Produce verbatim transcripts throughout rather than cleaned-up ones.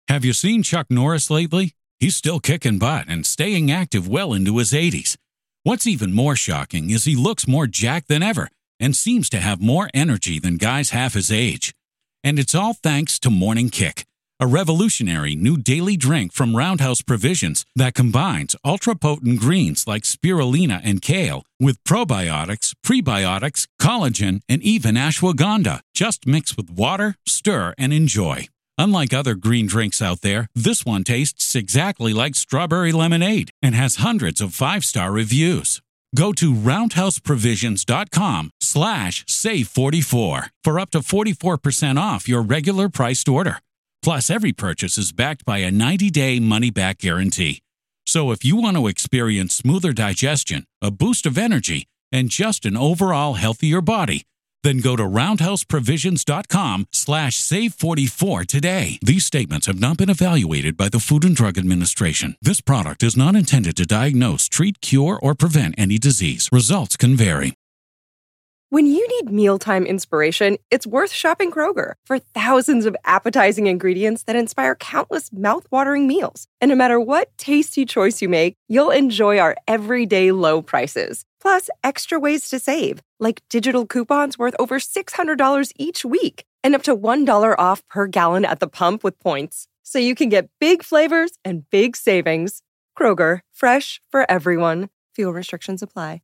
Have you seen Chuck Norris lately? He's still kicking butt and staying active well into his eighties. What's even more shocking is he looks more jacked than ever and seems to have more energy than guys half his age. And it's all thanks to Morning Kick, a revolutionary new daily drink from Roundhouse Provisions that combines ultra-potent greens like spirulina and kale with probiotics, prebiotics, collagen, and even ashwagandha. Just mix with water, stir, and enjoy. Unlike other green drinks out there, this one tastes exactly like strawberry lemonade and has hundreds of five-star reviews. Go to roundhouseprovisions.com slash save44 for up to forty-four percent off your regular priced order. Plus, every purchase is backed by a ninety-day money-back guarantee. So if you want to experience smoother digestion, a boost of energy, and just an overall healthier body, then go to roundhouseprovisions.com slash save44 today. These statements have not been evaluated by the Food and Drug Administration. This product is not intended to diagnose, treat, cure, or prevent any disease. Results can vary. When you need mealtime inspiration, it's worth shopping Kroger for thousands of appetizing ingredients that inspire countless mouth-watering meals. And no matter what tasty choice you make, you'll enjoy our everyday low prices. Plus, extra ways to save, like digital coupons worth over six hundred dollars each week and up to one dollar off per gallon at the pump with points. So you can get big flavors and big savings. Kroger, fresh for everyone. Fuel restrictions apply.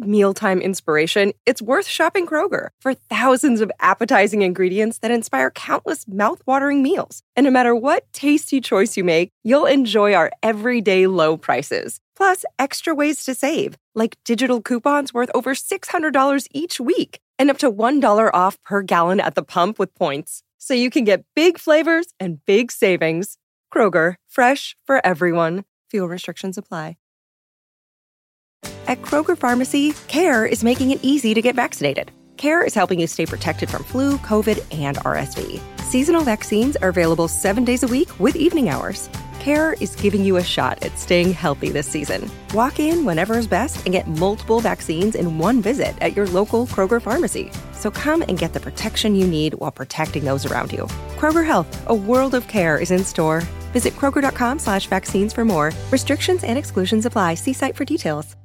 need mealtime inspiration, it's worth shopping Kroger for thousands of appetizing ingredients that inspire countless mouth-watering meals. And no matter what tasty choice you make, you'll enjoy our everyday low prices. Plus, extra ways to save, like digital coupons worth over six hundred dollars each week and up to one dollar off per gallon at the pump with points. So you can get big flavors and big savings. Kroger, fresh for everyone. Fuel restrictions apply. At Kroger Pharmacy, CARE is making it easy to get vaccinated. CARE is helping you stay protected from flu, COVID, and R S V. Seasonal vaccines are available seven days a week with evening hours. CARE is giving you a shot at staying healthy this season. Walk in whenever is best and get multiple vaccines in one visit at your local Kroger pharmacy. So come and get the protection you need while protecting those around you. Kroger Health, a world of care is in store. Visit Kroger.com slash vaccines for more. Restrictions and exclusions apply. See site for details.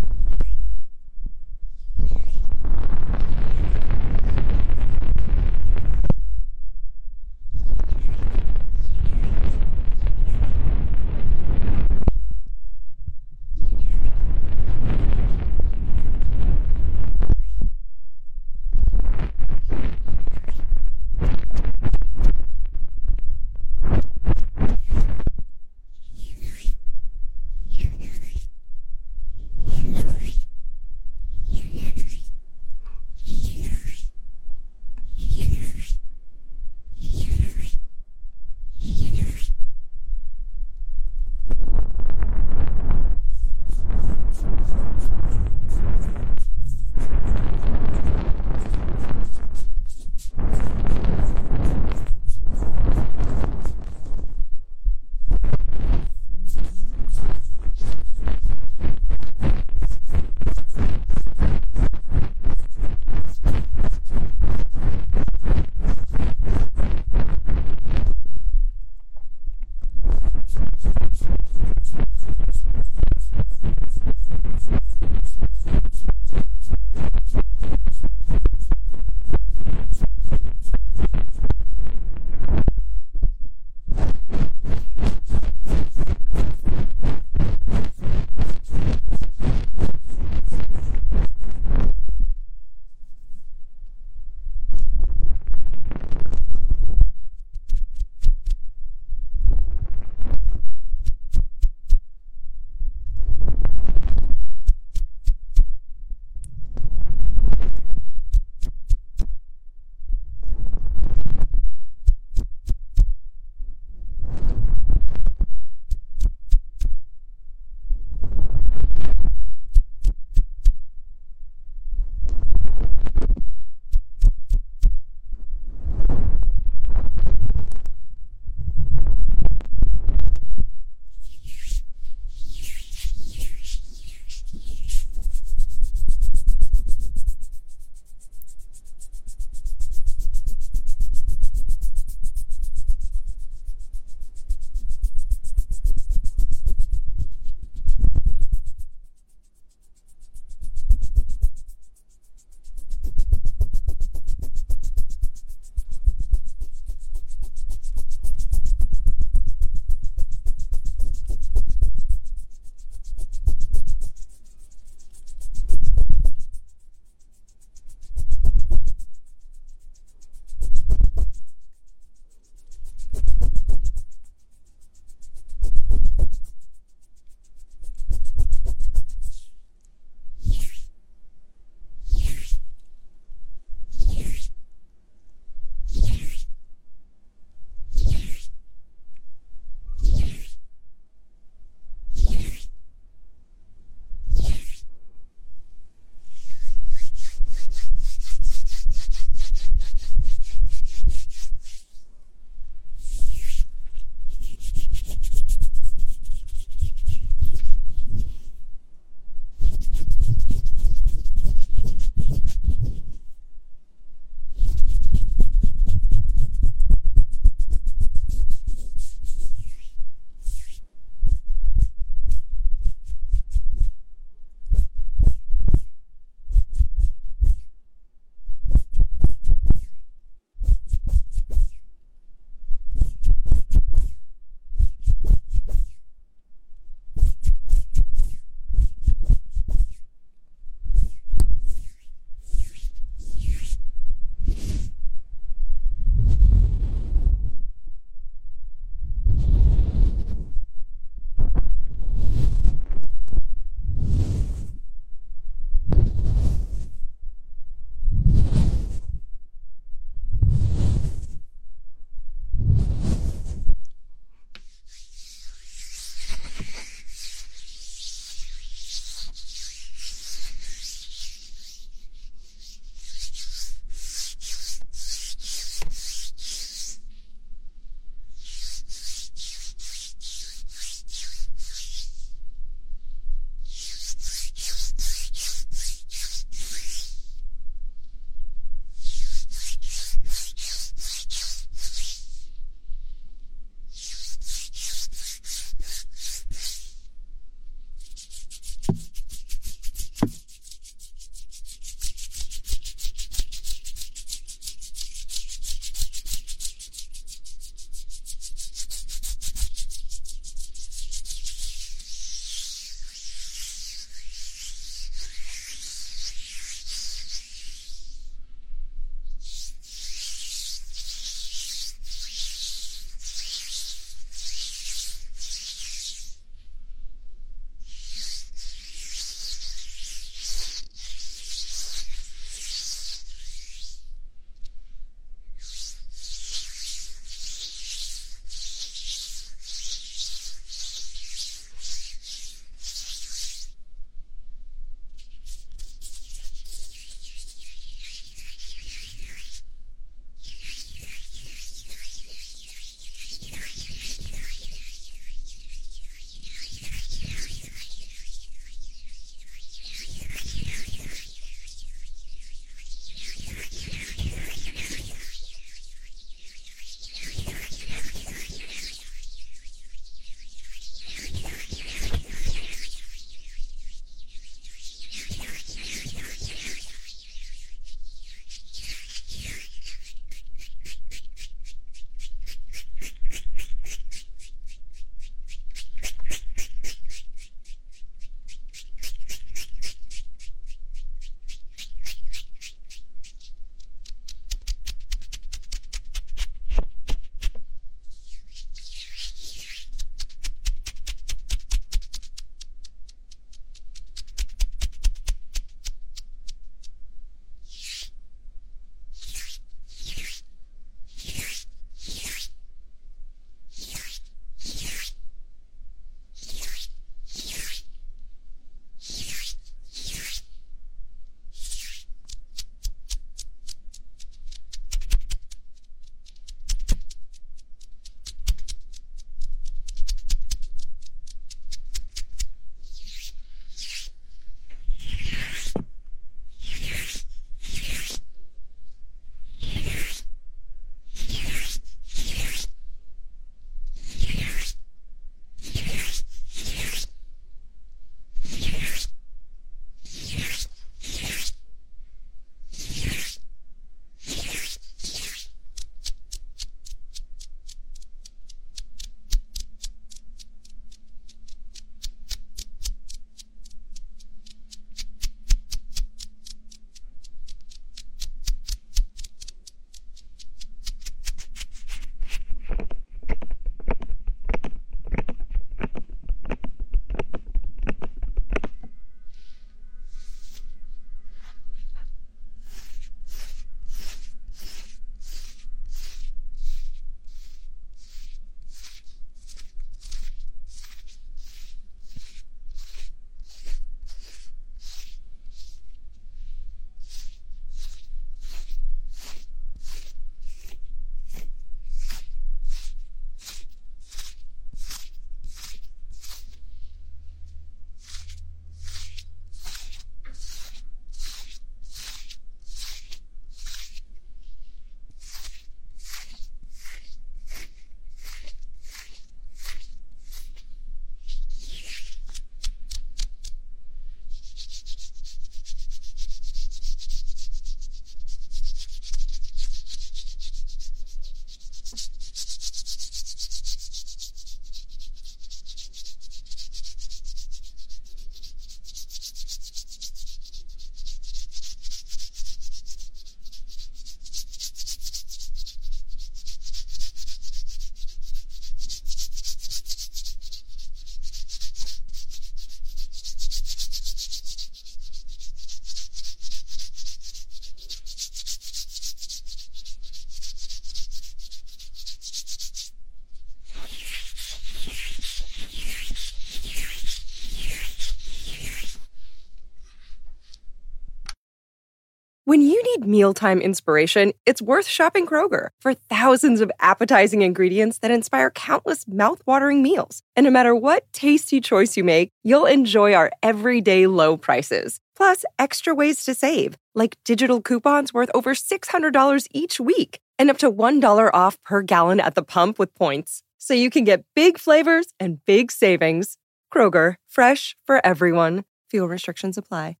When you need mealtime inspiration, it's worth shopping Kroger for thousands of appetizing ingredients that inspire countless mouth-watering meals. And no matter what tasty choice you make, you'll enjoy our everyday low prices. Plus, extra ways to save, like digital coupons worth over six hundred dollars each week and up to one dollar off per gallon at the pump with points. So you can get big flavors and big savings. Kroger, fresh for everyone. Fuel restrictions apply.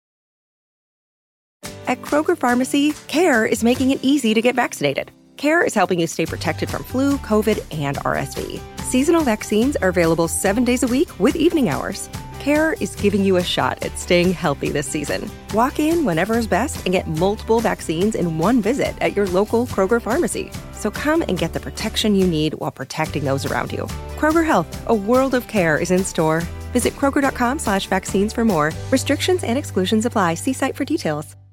At Kroger Pharmacy, CARE is making it easy to get vaccinated. CARE is helping you stay protected from flu, COVID, and R S V. Seasonal vaccines are available seven days a week with evening hours. CARE is giving you a shot at staying healthy this season. Walk in whenever is best and get multiple vaccines in one visit at your local Kroger Pharmacy. So come and get the protection you need while protecting those around you. Kroger Health, a world of care is in store. Visit Kroger.com slash vaccines for more. Restrictions and exclusions apply. See site for details.